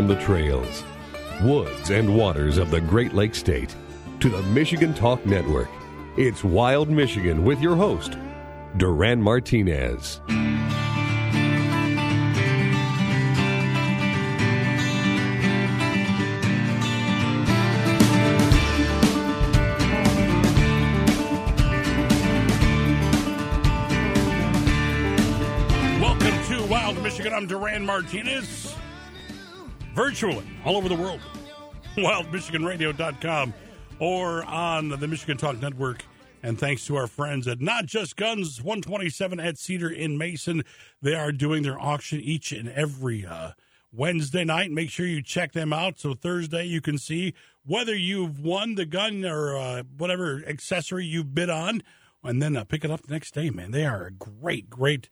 From the trails, woods, and waters of the Great Lakes State to the Michigan Talk Network, it's Wild Michigan with your host, Duran Martinez. Welcome to Wild Michigan. I'm Duran Martinez. Virtually all over the world. WildMichiganRadio.com or on the Michigan Talk Network. And thanks to our friends at Not Just Guns, 127 at Cedar in Mason. They are doing their auction each and every Wednesday night. Make sure you check them out. So Thursday you can see whether you've won the gun or whatever accessory you've bid on. And then pick it up the next day, man. They are a great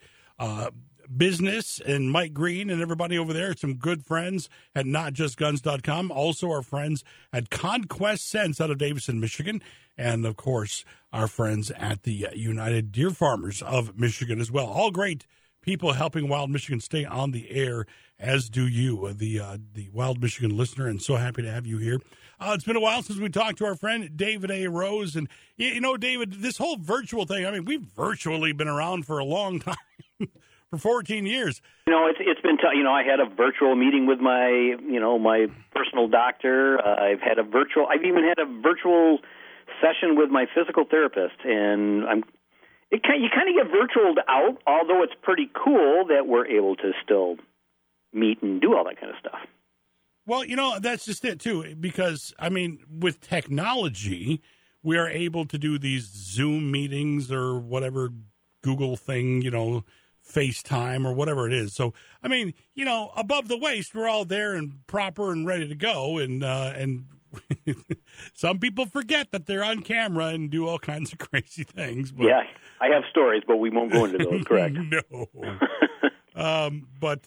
business, and Mike Green and everybody over there, some good friends at NotJustGuns.com. Also our friends at Conquest Sense out of Davison, Michigan. And, of course, our friends at the United Deer Farmers of Michigan as well. All great people helping Wild Michigan stay on the air, as do you, the Wild Michigan listener, and so happy to have you here. It's been a while since we talked to our friend David A. Rose. And, you know, David, this whole virtual thing, I mean, we've virtually been around for a long time. For 14 years. You know, it's been tough. You know, I had a virtual meeting with my personal doctor. I've even had a virtual session with my physical therapist, and you kind of get virtualed out, although it's pretty cool that we're able to still meet and do all that kind of stuff. Well, you know, that's just it, too, because, I mean, with technology, we are able to do these Zoom meetings or whatever Google thing, you know, FaceTime or whatever it is. So, I mean, you know, above the waist, we're all there and proper and ready to go. And some people forget that they're on camera and do all kinds of crazy things. But, yeah, I have stories, but we won't go into those, correct? No. But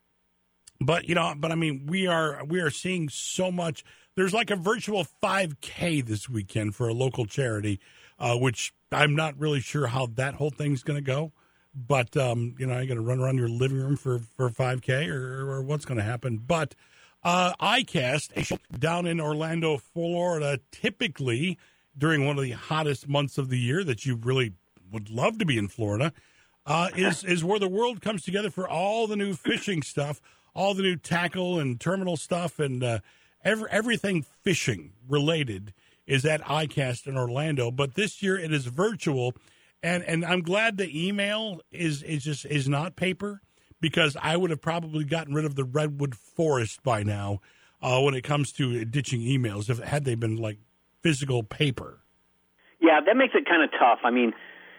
I mean, we are seeing so much. There's like a virtual 5K this weekend for a local charity, which I'm not really sure how that whole thing's going to go. But, you know, you're going to run around your living room for 5K or what's going to happen. But ICAST down in Orlando, Florida, typically during one of the hottest months of the year that you really would love to be in Florida, is where the world comes together for all the new fishing stuff, all the new tackle and terminal stuff, and everything fishing related is at ICAST in Orlando. But this year it is virtual. And I'm glad the email is not paper, because I would have probably gotten rid of the redwood forest by now when it comes to ditching emails, had they been like physical paper. Yeah, that makes it kind of tough. I mean,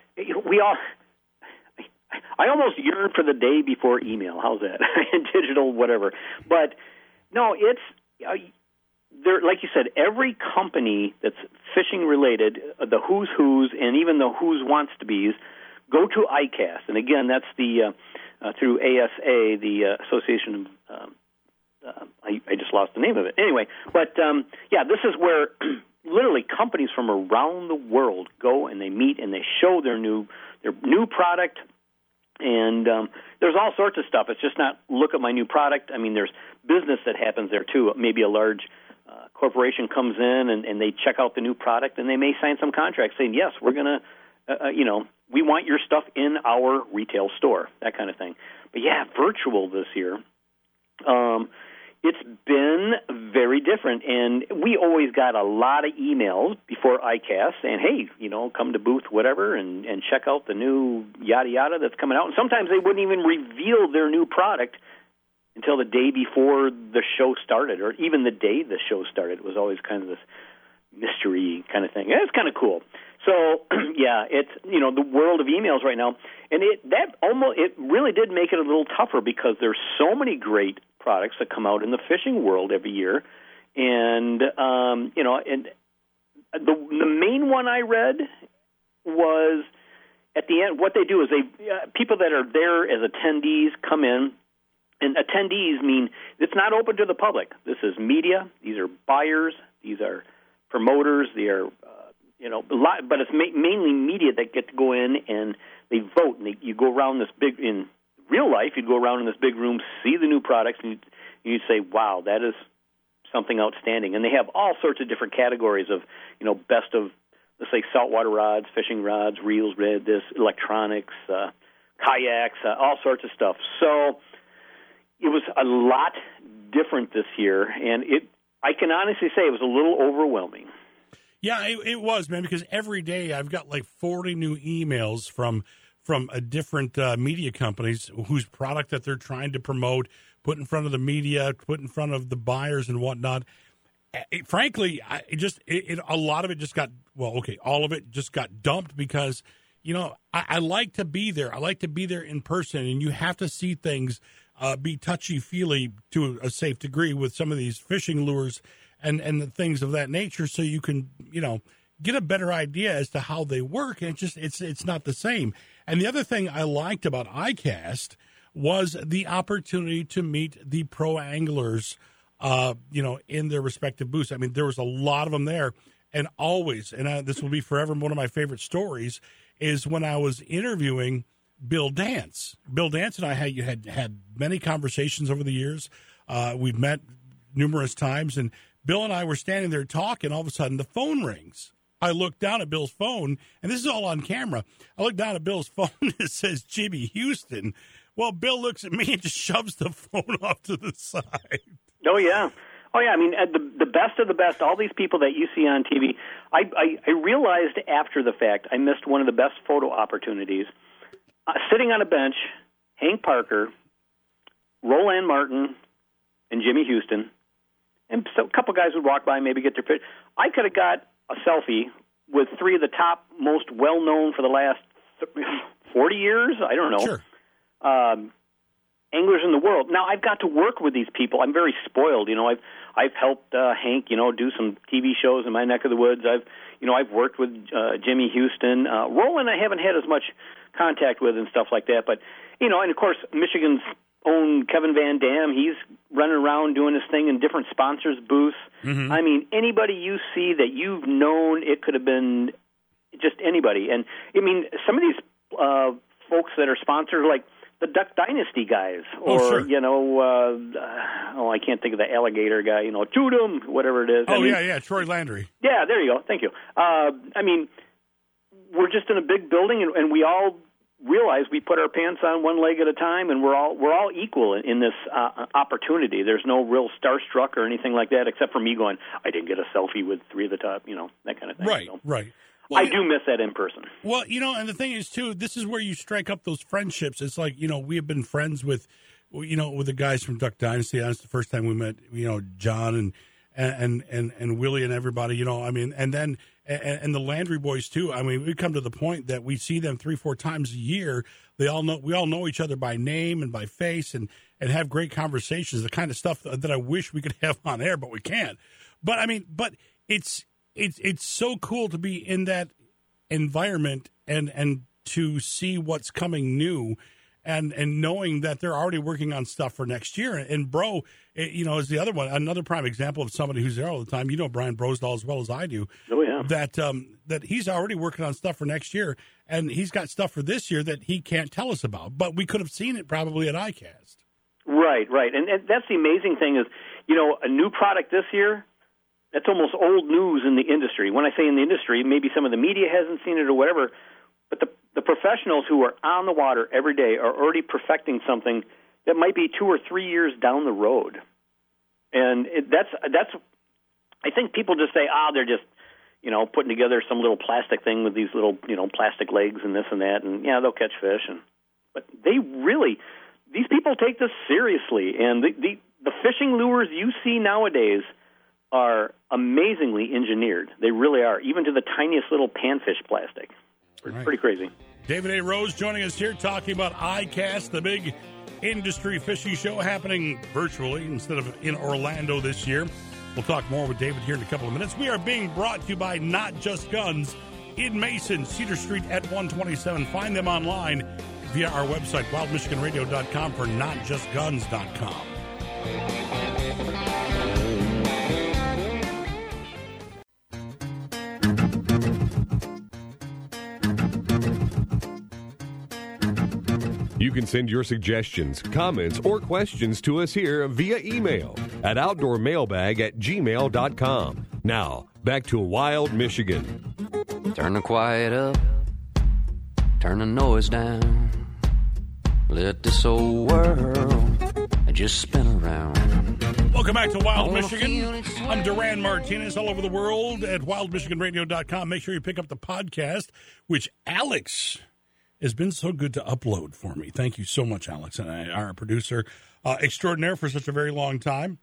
I almost yearn for the day before email. How's that? Digital, whatever. But no, it's there, like you said, every company that's fishing related, the who's and even the who's wants to be's, go to ICAST. And again, that's the through ASA, the Association of I just lost the name of it. Anyway, but yeah, this is where literally companies from around the world go and they meet and they show their new product. And there's all sorts of stuff. It's just not look at my new product. I mean, there's business that happens there too. Maybe a large corporation comes in and they check out the new product, and they may sign some contract saying, yes, we're going to, we want your stuff in our retail store, that kind of thing. But yeah, virtual this year, it's been very different. And we always got a lot of emails before ICAST saying, hey, come to booth, whatever, and check out the new yada yada that's coming out. And sometimes they wouldn't even reveal their new product until the day before the show started, or even the day the show started. It was always kind of this mystery kind of thing. And it's kind of cool. So, yeah, it's, the world of emails right now. And it really did make it a little tougher, because there's so many great products that come out in the fishing world every year. And, and the main one I read was at the end, what they do is people that are there as attendees come in. And attendees mean it's not open to the public. This is media. These are buyers. These are promoters. They are, but it's mainly media that get to go in and they vote. And you go around this big, in real life, you'd go around in this big room, see the new products, and and you'd say, wow, that is something outstanding. And they have all sorts of different categories of, best of, let's say, saltwater rods, fishing rods, reels, electronics, kayaks, all sorts of stuff. So it was a lot different this year, and I can honestly say it was a little overwhelming. Yeah, it was, man, because every day I've got like 40 new emails from different media companies whose product that they're trying to promote, put in front of the media, put in front of the buyers and whatnot. Frankly, a lot of it just got, all of it just got dumped because, I like to be there. I like to be there in person, and you have to see things be touchy-feely to a safe degree with some of these fishing lures and the things of that nature, so you can, get a better idea as to how they work. And it's not the same. And the other thing I liked about ICAST was the opportunity to meet the pro anglers, in their respective booths. I mean, there was a lot of them there, and always, and this will be forever one of my favorite stories, is when I was interviewing Bill Dance. Bill Dance and I had many conversations over the years. We've met numerous times, and Bill and I were standing there talking. All of a sudden, the phone rings. I look down at Bill's phone, and this is all on camera. I look down at Bill's phone, and it says Jimmy Houston. Well, Bill looks at me and just shoves the phone off to the side. Oh, yeah. I mean, the best of the best, all these people that you see on TV, I realized after the fact I missed one of the best photo opportunities. Sitting on a bench, Hank Parker, Roland Martin, and Jimmy Houston, and so a couple guys would walk by and maybe get their picture. I could have got a selfie with three of the top most well-known for the last 40 years, I don't know, sure. Anglers in the world. Now, I've got to work with these people. I'm very spoiled. I've helped Hank, do some TV shows in my neck of the woods. I've worked with Jimmy Houston. Roland, I haven't had as much contact with and stuff like that. But, and of course, Michigan's own Kevin Van Dam, he's running around doing his thing in different sponsors' booths. Mm-hmm. I mean, anybody you see that you've known, it could have been just anybody. And, I mean, some of these folks that are sponsored, like the Duck Dynasty guys, or, sure. I can't think of the alligator guy, Tudum, whatever it is. Yeah, Troy Landry. Yeah, there you go. Thank you. I mean, we're just in a big building, and we all realize we put our pants on one leg at a time, and we're all equal in this opportunity. There's no real starstruck or anything like that, except for me going, I didn't get a selfie with three of the top, that kind of thing. Right, so, right. Well, I do miss that in person. Well, and the thing is, too, this is where you strike up those friendships. It's like, we have been friends with the guys from Duck Dynasty. That's the first time we met, John and Willie and everybody, and then and the Landry boys, too. I mean, we come to the point that we see them 3-4 times a year. We all know each other by name and by face and have great conversations, the kind of stuff that I wish we could have on air, but we can't. But, it's so cool to be in that environment and to see what's coming new and knowing that they're already working on stuff for next year. And Bro, is the other one, another prime example of somebody who's there all the time. Brian Brosdahl as well as I do. Oh, yeah. That he's already working on stuff for next year, and he's got stuff for this year that he can't tell us about. But we could have seen it probably at ICAST. Right. And that's the amazing thing is, a new product this year, that's almost old news in the industry. When I say in the industry, maybe some of the media hasn't seen it or whatever, but the professionals who are on the water every day are already perfecting something that might be 2 or 3 years down the road. And that's I think people just say, they're just, putting together some little plastic thing with these little, plastic legs and this and that, and yeah, they'll catch fish. But these people take this seriously, and the fishing lures you see nowadays are amazingly engineered. They really are, even to the tiniest little panfish plastic. Right. Pretty crazy. David A. Rose joining us here talking about ICAST, the big industry fishing show happening virtually instead of in Orlando this year. We'll talk more with David here in a couple of minutes. We are being brought to you by Not Just Guns in Mason, Cedar Street at 127. Find them online via our website, wildmichiganradio.com, for notjustguns.com. You can send your suggestions, comments, or questions to us here via email at outdoormailbag@gmail.com. Now, back to Wild Michigan. Turn the quiet up, turn the noise down. Let this old world just spin around. Welcome back to Wild Michigan. I'm Duran Martinez, all over the world at wildmichiganradio.com. Make sure you pick up the podcast, which Alex has been so good to upload for me. Thank you so much, Alex, and our producer extraordinaire for such a very long time,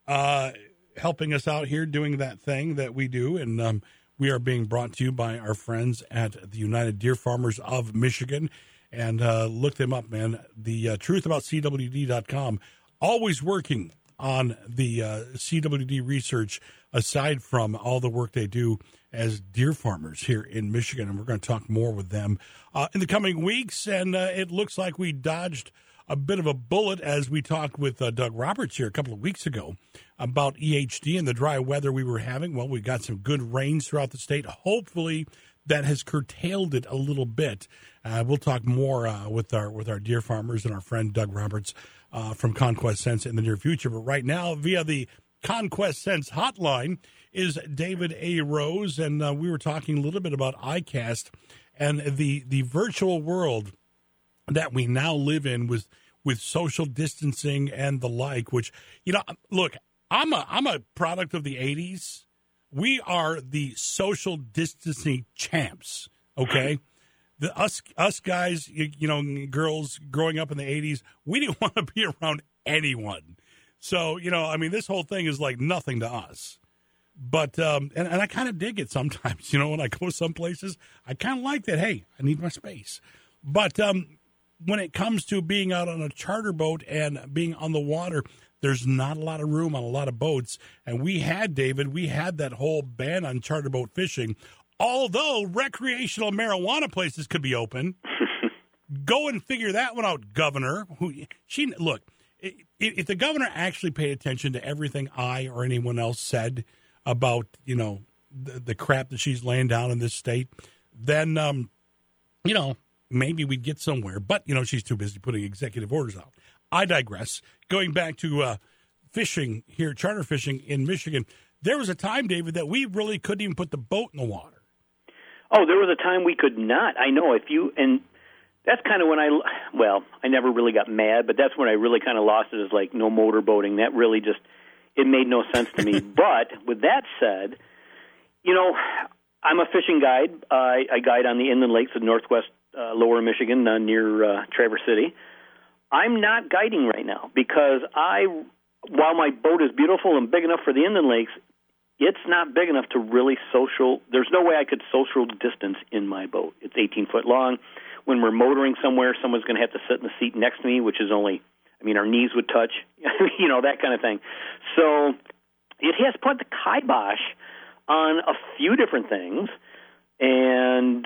helping us out here doing that thing that we do. And we are being brought to you by our friends at the United Deer Farmers of Michigan. And look them up, man. The truth about CWD.com, always working on the CWD research aside from all the work they do as deer farmers here in Michigan. And we're going to talk more with them in the coming weeks. And it looks like we dodged a bit of a bullet as we talked with Doug Roberts here a couple of weeks ago about EHD and the dry weather we were having. Well, we got some good rains throughout the state. Hopefully that has curtailed it a little bit. We'll talk more with our deer farmers and our friend Doug Roberts from Conquest Sense in the near future. But right now, via the Conquest Sense hotline is David A. Rose, and we were talking a little bit about ICAST and the virtual world that we now live in with social distancing and the like. Which, you know, look, I'm a product of the 80s. We are the social distancing champs, okay? Us guys, you know, girls growing up in the 80s, we didn't want to be around anyone. So, you know, I mean, this whole thing is like nothing to us. But, and I kind of dig it sometimes, you know, when I go some places, I kind of like that, hey, I need my space. But when it comes to being out on a charter boat and being on the water, there's not a lot of room on a lot of boats. And we had that whole ban on charter boat fishing. Although recreational marijuana places could be open. Go and figure that one out, Governor. Look, if the governor actually paid attention to everything I or anyone else said about, you know, the crap that she's laying down in this state, then, you know, maybe we'd get somewhere. But, you know, she's too busy putting executive orders out. I digress. Going back to fishing here, charter fishing in Michigan, there was a time, David, that we really couldn't even put the boat in the water. Oh, there was a time we could not. I know and that's kind of when I never really got mad, but that's when I really kind of lost it, is like no motor boating. That really just, it made no sense to me. But with that said, you know, I'm a fishing guide. I guide on the inland lakes of northwest lower Michigan near Traverse City. I'm not guiding right now because while my boat is beautiful and big enough for the inland lakes, it's not big enough to really there's no way I could social distance in my boat. It's 18 foot long. When we're motoring somewhere, someone's going to have to sit in the seat next to me, which is only, I mean, our knees would touch, you know, that kind of thing. So it has put the kibosh on a few different things. And,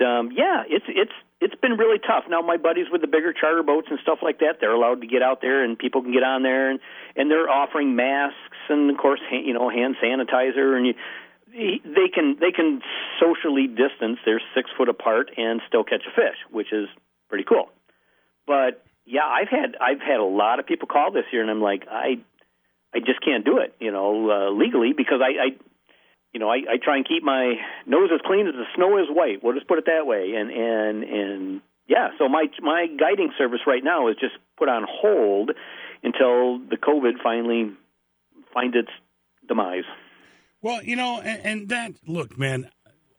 it's been really tough. Now, my buddies with the bigger charter boats and stuff like that, they're allowed to get out there and people can get on there, and they're offering masks and, of course, hand sanitizer, and they can socially distance. They're 6 foot apart and still catch a fish, which is pretty cool. But yeah, I've had a lot of people call this year, and I'm like, I just can't do it, you know, legally, because I try and keep my nose as clean as the snow is white. We'll just put it that way. And yeah, so my guiding service right now is just put on hold until the COVID finally finds its demise. Well, you know, and that, look, man,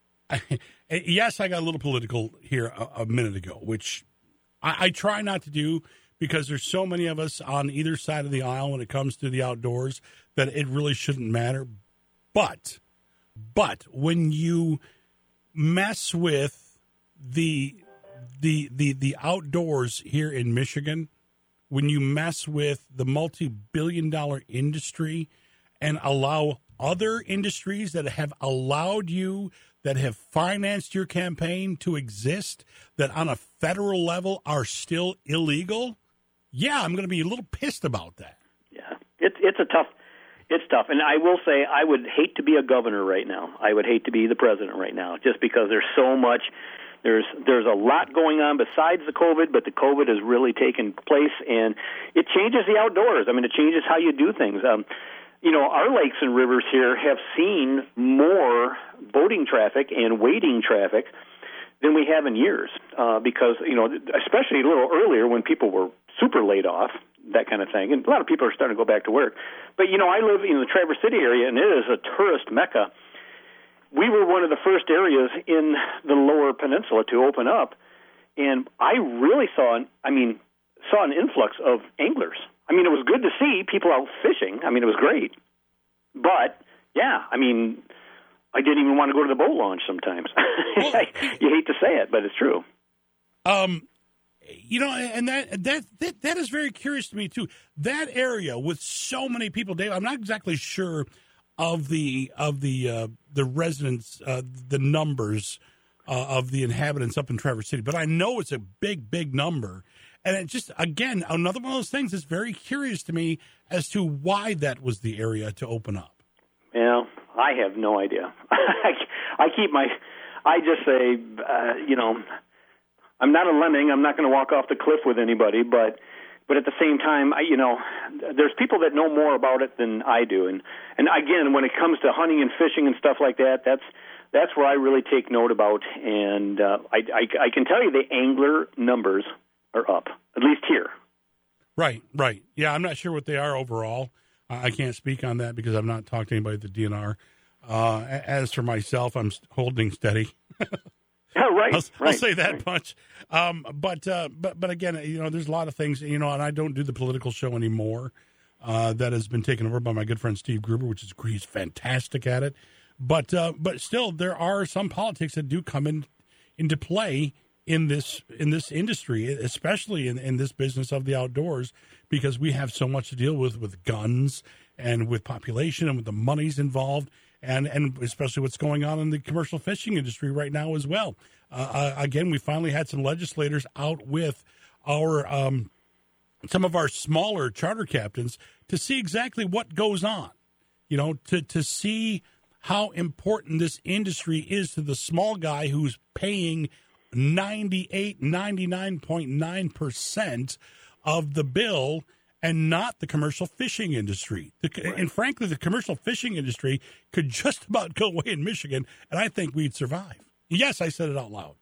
yes, I got a little political here a minute ago, which I try not to do because there's so many of us on either side of the aisle when it comes to the outdoors that it really shouldn't matter. But when you mess with the outdoors here in Michigan, when you mess with the multi-billion-dollar industry and allow other industries that have allowed you, that have financed your campaign to exist, that on a federal level are still illegal, yeah, I'm going to be a little pissed about that. Yeah, it's tough. And I will say I would hate to be a governor right now. I would hate to be the president right now, just because there's so much There's a lot going on besides the COVID, but the COVID has really taken place, and it changes the outdoors. I mean, it changes how you do things. Our lakes and rivers here have seen more boating traffic and wading traffic than we have in years, because, especially a little earlier when people were super laid off, that kind of thing. And a lot of people are starting to go back to work. But, I live in the Traverse City area, and it is a tourist mecca. We were one of the first areas in the Lower Peninsula to open up, and I really saw an influx of anglers. I mean, it was good to see people out fishing. I mean, it was great. But, yeah, I didn't even want to go to the boat launch sometimes. You hate to say it, but it's true. And that is very curious to me, too. That area with so many people, Dave, I'm not exactly sure of the residents, the numbers of the inhabitants up in Traverse City, but I know it's a big, big number. And it just, again, another one of those things that's very curious to me as to why that was the area to open up. Well, I have no idea. I just say, I'm not a lemming. I'm not going to walk off the cliff with anybody, but at the same time, there's people that know more about it than I do. And again, when it comes to hunting and fishing and stuff like that, that's where I really take note about. And I can tell you the angler numbers are up, at least here. Right. Yeah, I'm not sure what they are overall. I can't speak on that because I've not talked to anybody at the DNR. As for myself, I'm holding steady. I'll say that much. But again, there's a lot of things, and I don't do the political show anymore. That has been taken over by my good friend Steve Gruber, he's fantastic at it. But still, there are some politics that do come into play in this industry, especially in this business of the outdoors, because we have so much to deal with guns and with population and with the monies involved, and especially what's going on in the commercial fishing industry right now as well. Again, we finally had some legislators out with our some of our smaller charter captains to see exactly what goes on, to see how important this industry is to the small guy who's paying 99.9% of the bill, and not the commercial fishing industry. And frankly, the commercial fishing industry could just about go away in Michigan, and I think we'd survive. Yes, I said it out loud.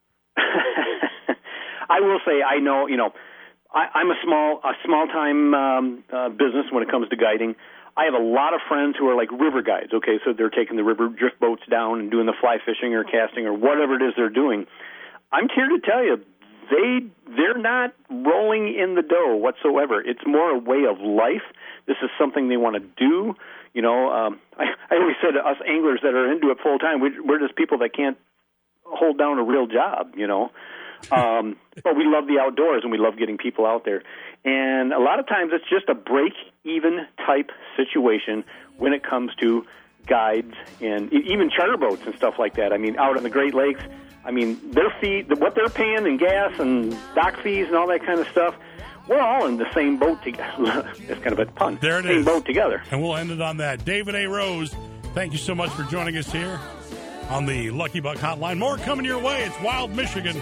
I will say, I know, I'm a small-time business when it comes to guiding. I have a lot of friends who are like river guides, okay, so they're taking the river drift boats down and doing the fly fishing or casting or whatever it is they're doing. I'm here to tell you, they're not rolling in the dough whatsoever. It's more a way of life. This is something they want to do. I always said to us anglers that are into it full time, we're just people that can't hold down a real job, But we love the outdoors and we love getting people out there. And a lot of times it's just a break-even type situation when it comes to guides and even charter boats and stuff like that. I mean, out on the Great Lakes, their fee, what they're paying in gas and dock fees and all that kind of stuff, we're all in the same boat together. It's kind of a pun. There it is. Same boat together. And we'll end it on that. David A. Rose, thank you so much for joining us here on the Lucky Buck Hotline. More coming your way. It's Wild Michigan.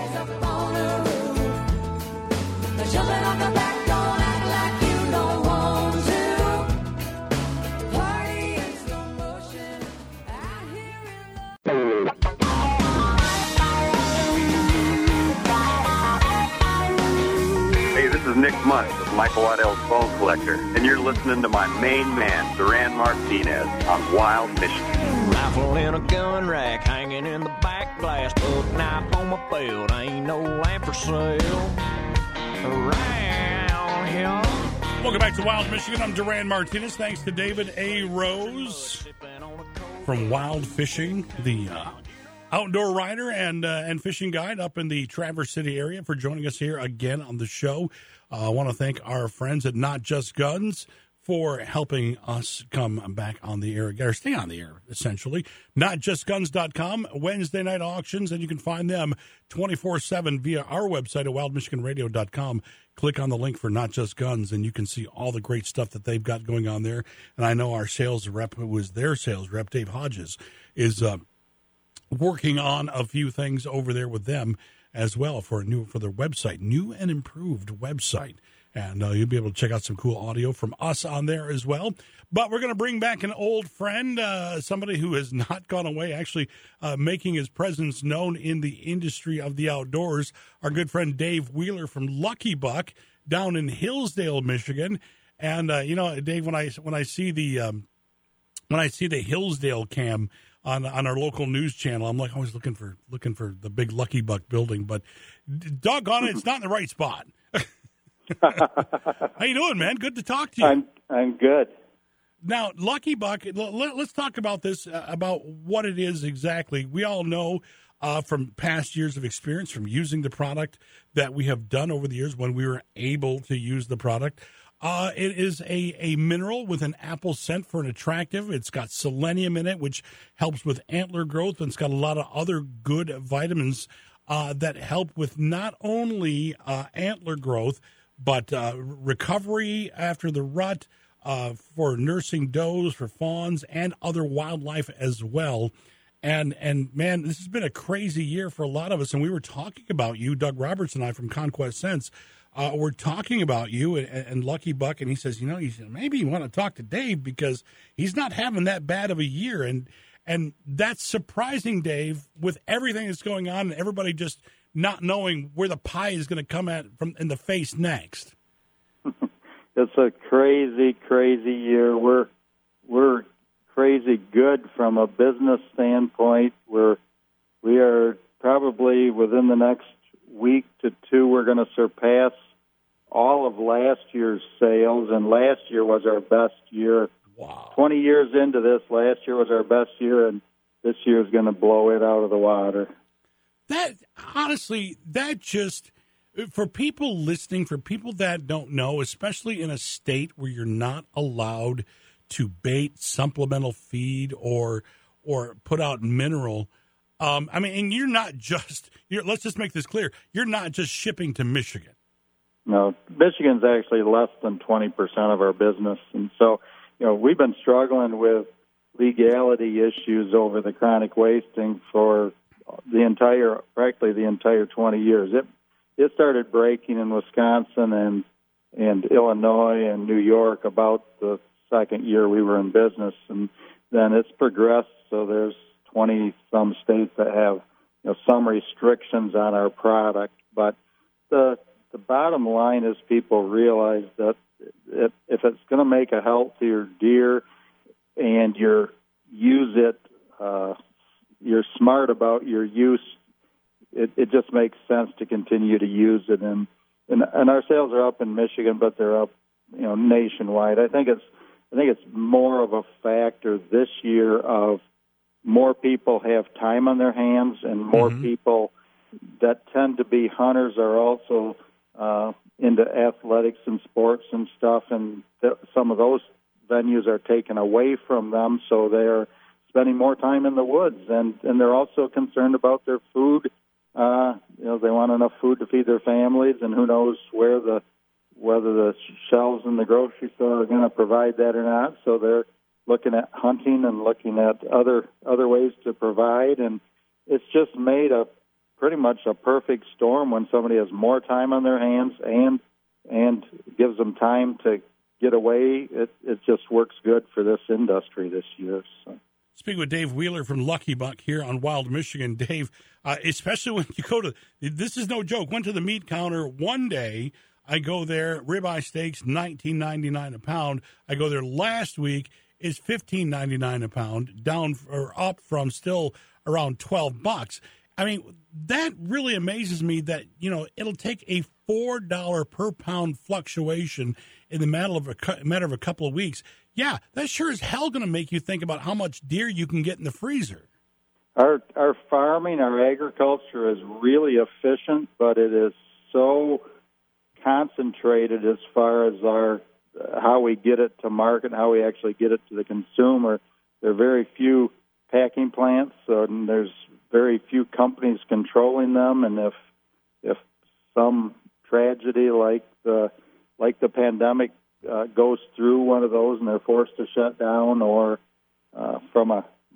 This is Nick Munt with Michael Waddell's Bone Collector, and you're listening to my main man, Duran Martinez, on Wild Michigan. Rifle in a gun rack, hanging in the back glass, book knife on my belt, ain't no lamp for sale around here. Welcome back to Wild Michigan. I'm Duran Martinez. Thanks to David A. Rose from Wild Fishing, the outdoor rider and fishing guide up in the Traverse City area, for joining us here again on the show. I want to thank our friends at Not Just Guns for helping us come back on the air, or stay on the air, essentially. NotJustGuns.com, Wednesday night auctions, and you can find them 24/7 via our website at wildmichiganradio.com. Click on the link for Not Just Guns, and you can see all the great stuff that they've got going on there. And I know our sales rep, who was their sales rep, Dave Hodges, is working on a few things over there with them as well for their website, new and improved website. And you'll be able to check out some cool audio from us on there as well. But we're going to bring back an old friend, somebody who has not gone away, actually making his presence known in the industry of the outdoors. Our good friend Dave Wheeler from Lucky Buck down in Hillsdale, Michigan. And Dave, when I see the Hillsdale cam on our local news channel, I'm like always looking for the big Lucky Buck building, but doggone it, it's not in the right spot. How you doing, man? Good to talk to you. I'm good. Now, Lucky Buck, let's talk about this, about what it is exactly. We all know from past years of experience, from using the product that we have done over the years when we were able to use the product. It is a mineral with an apple scent for an attractive. It's got selenium in it, which helps with antler growth, and it's got a lot of other good vitamins that help with not only antler growth, but recovery after the rut, for nursing does, for fawns, and other wildlife as well. And man, this has been a crazy year for a lot of us. And we were talking about you, Doug Roberts and I from Conquest Sense. We're talking about you and Lucky Buck, and he says, maybe you want to talk to Dave because he's not having that bad of a year. And that's surprising, Dave, with everything that's going on and everybody just not knowing where the pie is going to come at from in the face next. It's a crazy, crazy year. We're crazy good from a business standpoint. We are probably within the next week to two, we're going to surpass all of last year's sales, and last year was our best year. Wow. 20 years into this, last year was our best year, and this year is going to blow it out of the water. That, honestly, that just, for people listening, for people that don't know, especially in a state where you're not allowed to bait supplemental feed or put out mineral, and you're not just, let's just make this clear, you're not just shipping to Michigan. No, Michigan's actually less than 20% of our business. And so, we've been struggling with legality issues over the chronic wasting for practically the entire 20 years. It started breaking in Wisconsin and Illinois and New York about the second year we were in business, and then it's progressed. So there's 20-some states that have some restrictions on our product. But the bottom line is people realize that if it's going to make a healthier deer and you're smart about your use, it just makes sense to continue to use it. And our sales are up in Michigan, but they're up nationwide. I think it's more of a factor this year of more people have time on their hands, and more people that tend to be hunters are also into athletics and sports and stuff, and some of those venues are taken away from them, so they're spending more time in the woods, and they're also concerned about their food. They want enough food to feed their families, and who knows whether the shelves in the grocery store are going to provide that or not. So they're looking at hunting and looking at other ways to provide, and it's just made pretty much a perfect storm when somebody has more time on their hands and gives them time to get away. It just works good for this industry this year. So. Speaking with Dave Wheeler from Lucky Buck here on Wild Michigan. Dave, especially when you go to, this is no joke, went to the meat counter one day. I go there, ribeye steaks, $19.99 a pound. I go there last week, it's $15.99 a pound, down or up from still around $12. I mean, that really amazes me that, it'll take a $4 per pound fluctuation in the matter of a couple of weeks. Yeah, that sure as hell going to make you think about how much deer you can get in the freezer. Our farming, our agriculture is really efficient, but it is so concentrated as far as how we get it to market, how we actually get it to the consumer. There are very few packing plants, and there's very few companies controlling them. And if some tragedy like the pandemic goes through one of those and they're forced to shut down, or from a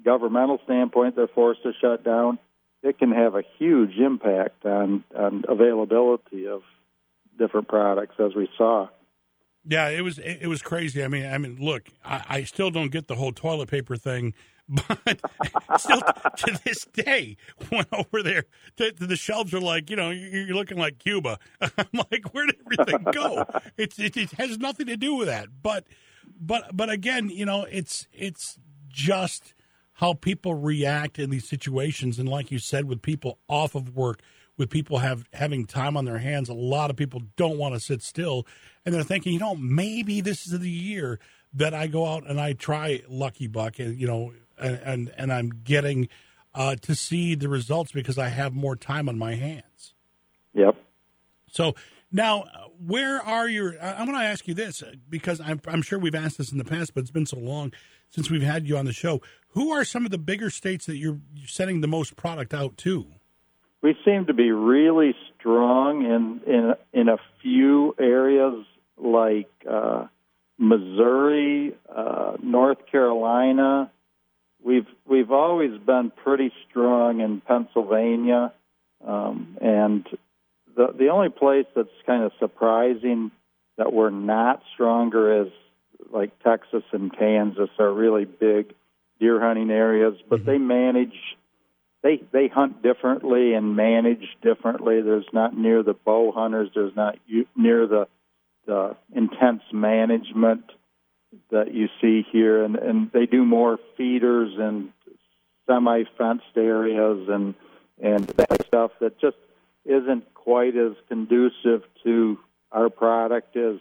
governmental standpoint, they're forced to shut down. It can have a huge impact on availability of different products, as we saw. Yeah, it was crazy. I mean, look, I still don't get the whole toilet paper thing, but still to this day, went over there. The shelves are like, you're looking like Cuba. I'm like, where did everything go? It has nothing to do with that. But again, it's just how people react in these situations. And like you said, with people off of work, with people having time on their hands, a lot of people don't want to sit still. And they're thinking, maybe this is the year that I go out and I try Lucky Buck, and I'm getting to see the results because I have more time on my hands. Yep. So now, where are I'm going to ask you this because I'm sure we've asked this in the past, but it's been so long since we've had you on the show. Who are some of the bigger states that you're sending the most product out to? We seem to be really strong in a few areas like Missouri, North Carolina. We've always been pretty strong in Pennsylvania, and the only place that's kind of surprising that we're not stronger is like Texas and Kansas are really big deer hunting areas, but they manage. They hunt differently and manage differently. There's not near the bow hunters. There's not near the intense management that you see here, and they do more feeders and semi-fenced areas and that stuff that just isn't quite as conducive to our product as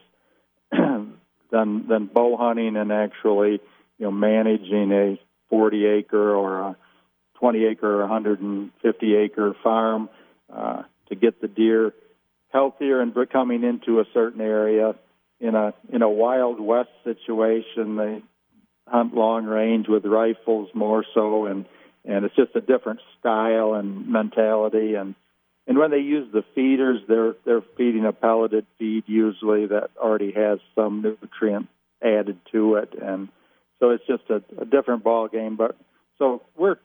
than bow hunting and actually managing a 40-acre or a 20-acre or 150-acre farm to get the deer healthier and coming into a certain area. In a Wild West situation, they hunt long range with rifles more so, and it's just a different style and mentality. And when they use the feeders, they're feeding a pelleted feed usually that already has some nutrient added to it, and so it's just a different ball game. But so we're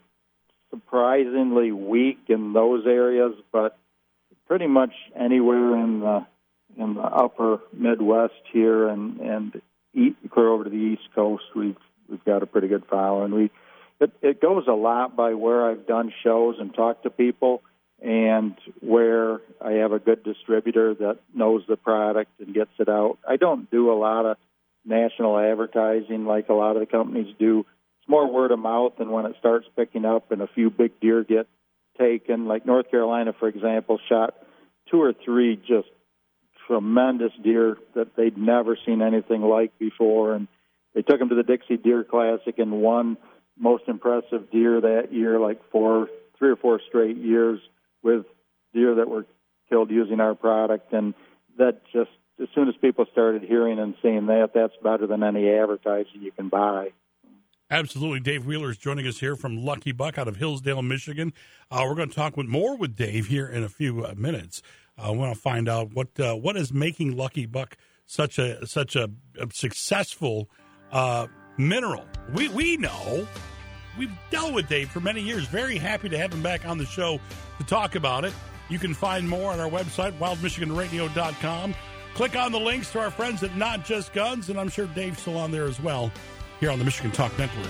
surprisingly weak in those areas, but pretty much anywhere in the upper Midwest here and clear over to the East Coast, we've got a pretty good following. It goes a lot by where I've done shows and talked to people, and where I have a good distributor that knows the product and gets it out. I don't do a lot of national advertising like a lot of the companies do. It's more word of mouth, and when it starts picking up and a few big deer get taken, like North Carolina, for example, shot 2 or 3 just tremendous deer that they'd never seen anything like before, and they took them to the Dixie Deer Classic and won most impressive deer that year, like 3 or 4 straight years with deer that were killed using our product. And that just, as soon as people started hearing and seeing that, that's better than any advertising you can buy. Absolutely. Dave Wheeler is joining us here from Lucky Buck out of Hillsdale, Michigan. We're going to talk more with Dave here in a few minutes. I want to find out what is making Lucky Buck such a successful mineral. We know. We've dealt with Dave for many years. Very happy to have him back on the show to talk about it. You can find more on our website, wildmichiganradio.com. Click on the links to our friends at Not Just Guns, and I'm sure Dave's still on there as well, here on the Michigan Talk Network.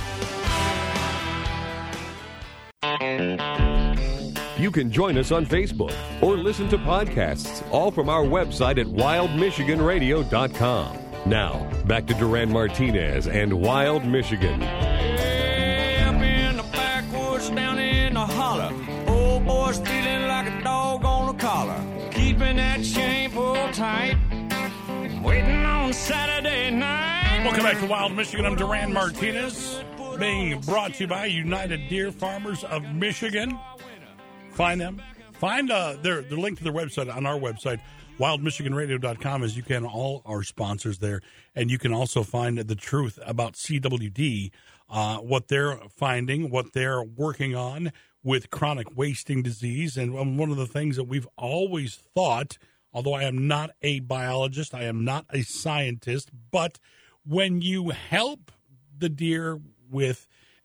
You can join us on Facebook or listen to podcasts, all from our website at wildmichiganradio.com. Now, back to Duran Martinez and Wild Michigan. Hey, up in the backwoods, down in the holler. Old boy's feeling like a dog on a collar. Keeping that chain pulled tight. Waiting on Saturday night. Welcome back to Wild Michigan. I'm Duran Martinez, being brought to you by United Deer Farmers of Michigan. Find them. Find their link to their website on our website, wildmichiganradio.com, as you can all our sponsors there. And you can also find the truth about CWD, what they're finding, what they're working on with chronic wasting disease. And one of the things that we've always thought, although I am not a biologist, I am not a scientist, but when you help the deer with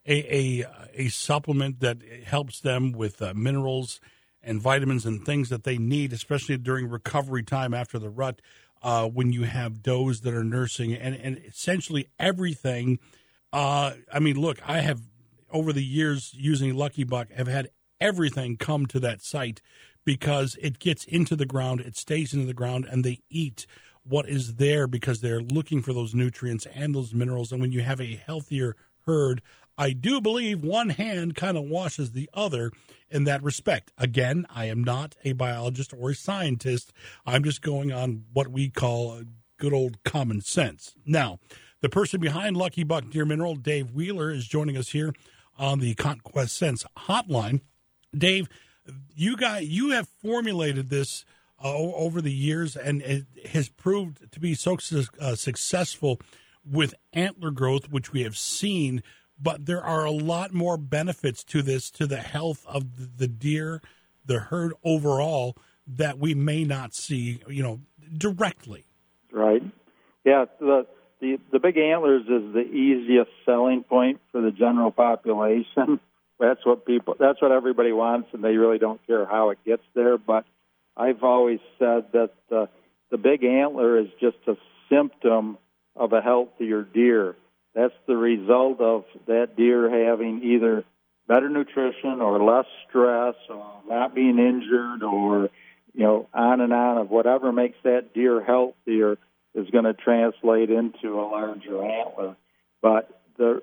a supplement that helps them with minerals and vitamins and things that they need, especially during recovery time after the rut, when you have does that are nursing and essentially everything. I mean, look, I have, over the years using Lucky Buck, have had everything come to that site because it gets into the ground, it stays into the ground, and they eat what is there because they're looking for those nutrients and those minerals. And when you have a healthier herd, I do believe one hand kind of washes the other in that respect. Again, I am not a biologist or a scientist. I'm just going on what we call good old common sense. Now, the person behind Lucky Buck Deer Mineral, Dave Wheeler, is joining us here on the Conquest Sense hotline. Dave, you have formulated this over the years, and it has proved to be so successful with antler growth, which we have seen. But there are a lot more benefits to this, to the health of the deer, the herd overall, that we may not see, directly. Right. Yeah. The big antlers is the easiest selling point for the general population. That's what everybody wants, and they really don't care how it gets there. But I've always said that the big antler is just a symptom of a healthier deer. That's the result of that deer having either better nutrition or less stress or not being injured or, on and on of whatever makes that deer healthier is going to translate into a larger antler. But the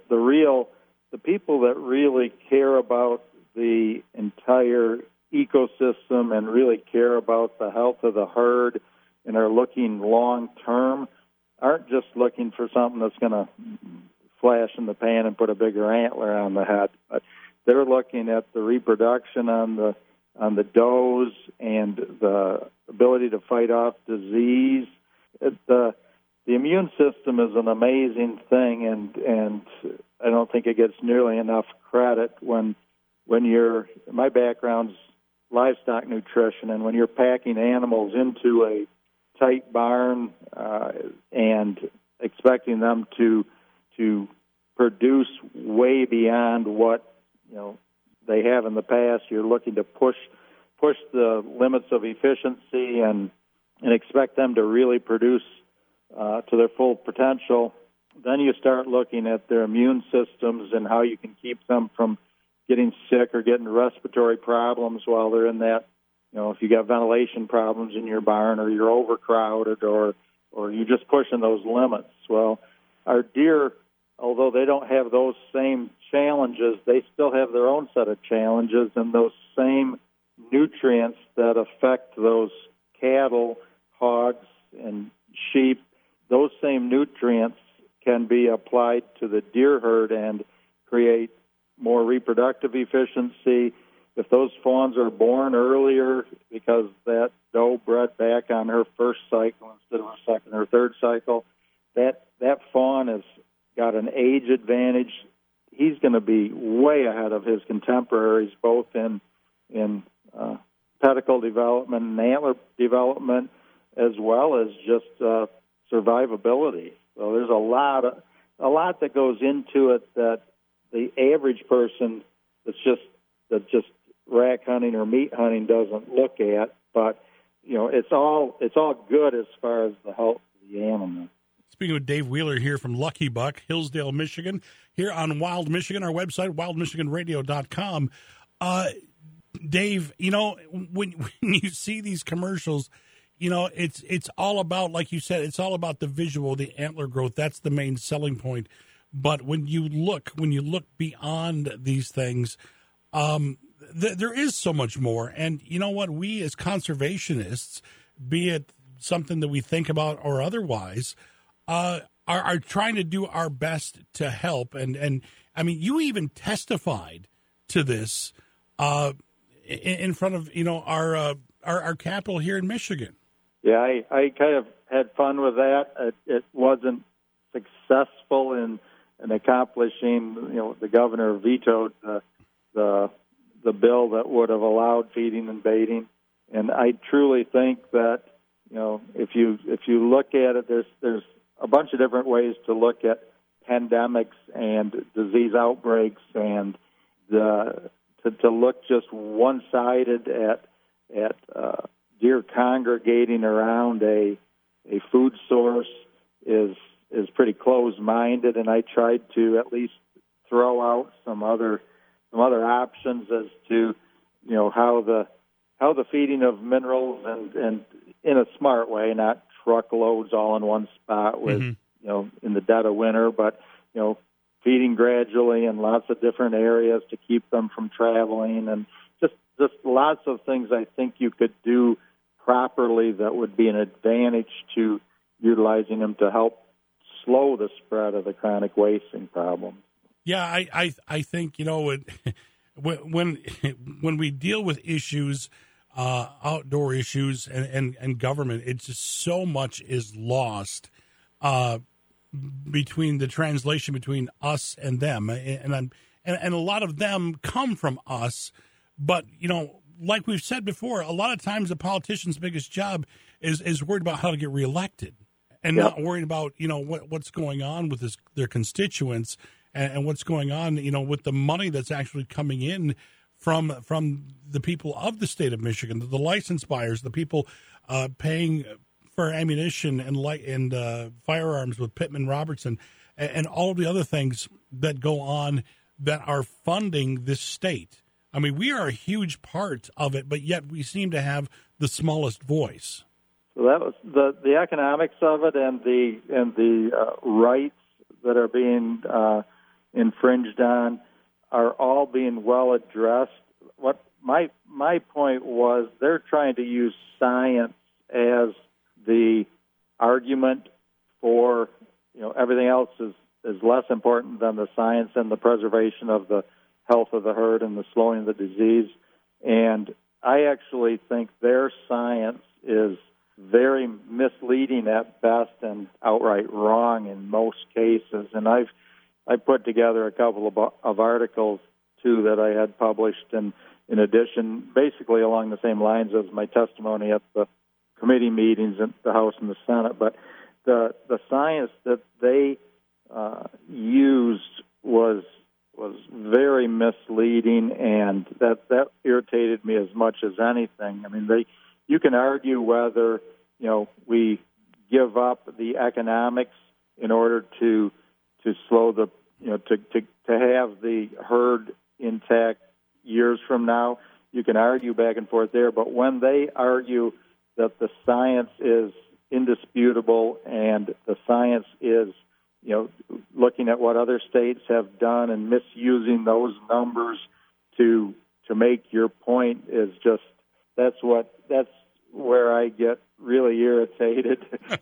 people that really care about the entire ecosystem and really care about the health of the herd and are looking long term aren't just looking for something that's going to flash in the pan and put a bigger antler on the head, but they're looking at the reproduction on the does and the ability to fight off disease. The immune system is an amazing thing, and I don't think it gets nearly enough credit when my background's livestock nutrition, and when you're packing animals into a tight barn and expecting them to produce way beyond what they have in the past, you're looking to push the limits of efficiency and expect them to really produce to their full potential. Then you start looking at their immune systems and how you can keep them from getting sick or getting respiratory problems while they're in that. If you got ventilation problems in your barn or you're overcrowded or you're just pushing those limits. Well, our deer, although they don't have those same challenges, they still have their own set of challenges, and those same nutrients that affect those cattle, hogs, and sheep, those same nutrients can be applied to the deer herd and create more reproductive efficiency. If those fawns are born earlier because that doe bred back on her first cycle instead of her second or third cycle, that fawn has got an age advantage. He's going to be way ahead of his contemporaries, both in pedicle development and antler development, as well as just survivability. So there's a lot that goes into it that the average person that's just rack hunting or meat hunting doesn't look at, but it's all good as far as the health of the animal. Speaking with Dave Wheeler here from Lucky Buck, Hillsdale, Michigan, here on Wild Michigan, our website, wildmichiganradio.com. Dave, when you see these commercials, it's all about, like you said, it's all about the visual, the antler growth. That's the main selling point. But when you look beyond these things, there is so much more. And you know what? We as conservationists, be it something that we think about or otherwise, are trying to do our best to help. And I mean, you even testified to this in front of our capital here in Michigan. Yeah, I kind of had fun with that. It wasn't successful in accomplishing. The governor vetoed the bill that would have allowed feeding and baiting, and I truly think that if you look at it, there's a bunch of different ways to look at pandemics and disease outbreaks, and to look just one-sided at deer congregating around a food source is pretty closed-minded, and I tried to at least throw out some other options as to how the feeding of minerals and in a smart way, not truckloads all in one spot with in the dead of winter, but feeding gradually in lots of different areas to keep them from traveling, and just lots of things I think you could do properly that would be an advantage to utilizing them to help slow the spread of the chronic wasting problem. Yeah, I think when we deal with issues, outdoor issues and government, it's just so much is lost between the translation between us and them, and a lot of them come from us, but like we've said before, a lot of times the politician's biggest job is worried about how to get reelected, and not worried about what's going on with their constituents and what's going on with the money that's actually coming in from the people of the state of Michigan, the license buyers, the people paying for ammunition and firearms with Pittman Robertson, and all of the other things that go on that are funding this state. I mean, we are a huge part of it, but yet we seem to have the smallest voice. So that was the economics of it, and the rights that are being infringed on are all being well addressed. What my point was, they're trying to use science as the argument for everything else is less important than the science and the preservation of the health of the herd and the slowing of the disease. And I actually think their science is very misleading at best and outright wrong in most cases. And I put together a couple of articles too that I had published, and in addition, basically along the same lines as my testimony at the committee meetings in the House and the Senate. But the science that they used was very misleading, and that irritated me as much as anything. I mean, you can argue whether we give up the economics in order to slow the to have the herd intact years from now. You can argue back and forth there, but when they argue that the science is indisputable and the science is looking at what other states have done and misusing those numbers to make your point, is just that's where I get really irritated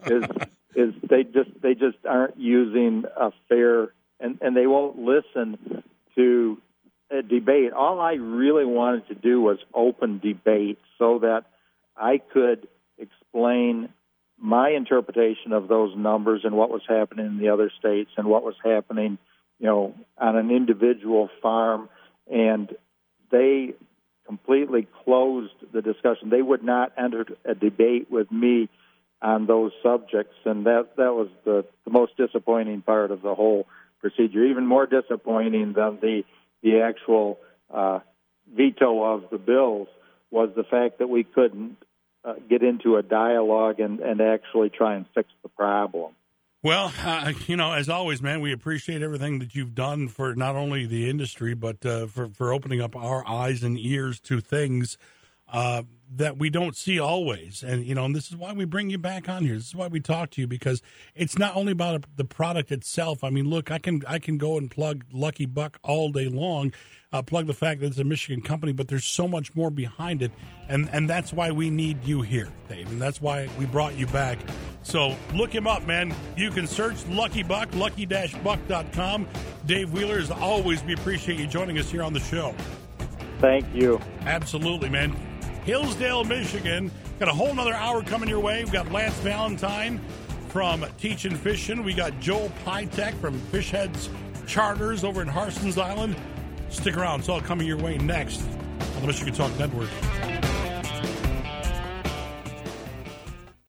is they just aren't using a fair, and they won't listen to a debate. All I really wanted to do was open debate so that I could explain my interpretation of those numbers and what was happening in the other states and what was happening, on an individual farm. And they completely closed the discussion. They would not enter a debate with me on those subjects, and that was the most disappointing part of the whole procedure. Even more disappointing than the actual veto of the bills was the fact that we couldn't get into a dialogue and actually try and fix the problem. Well, as always, man, we appreciate everything that you've done for not only the industry, but for opening up our eyes and ears to things that we don't see always. And this is why we bring you back on here. This is why we talk to you, because it's not only about the product itself. I mean, look, I can go and plug Lucky Buck all day long, plug the fact that it's a Michigan company, but there's so much more behind it. And that's why we need you here, Dave. And that's why we brought you back. So look him up, man. You can search Lucky Buck, lucky-buck.com. Dave Wheeler, as always, we appreciate you joining us here on the show. Thank you. Absolutely, man. Hillsdale, Michigan. Got a whole nother hour coming your way. We've got Lance Valentine from Teachin' Fishin'. We got Joel Pytek from Fish Heads Charters over in Harson's Island. Stick around. It's all coming your way next on the Michigan Talk Network.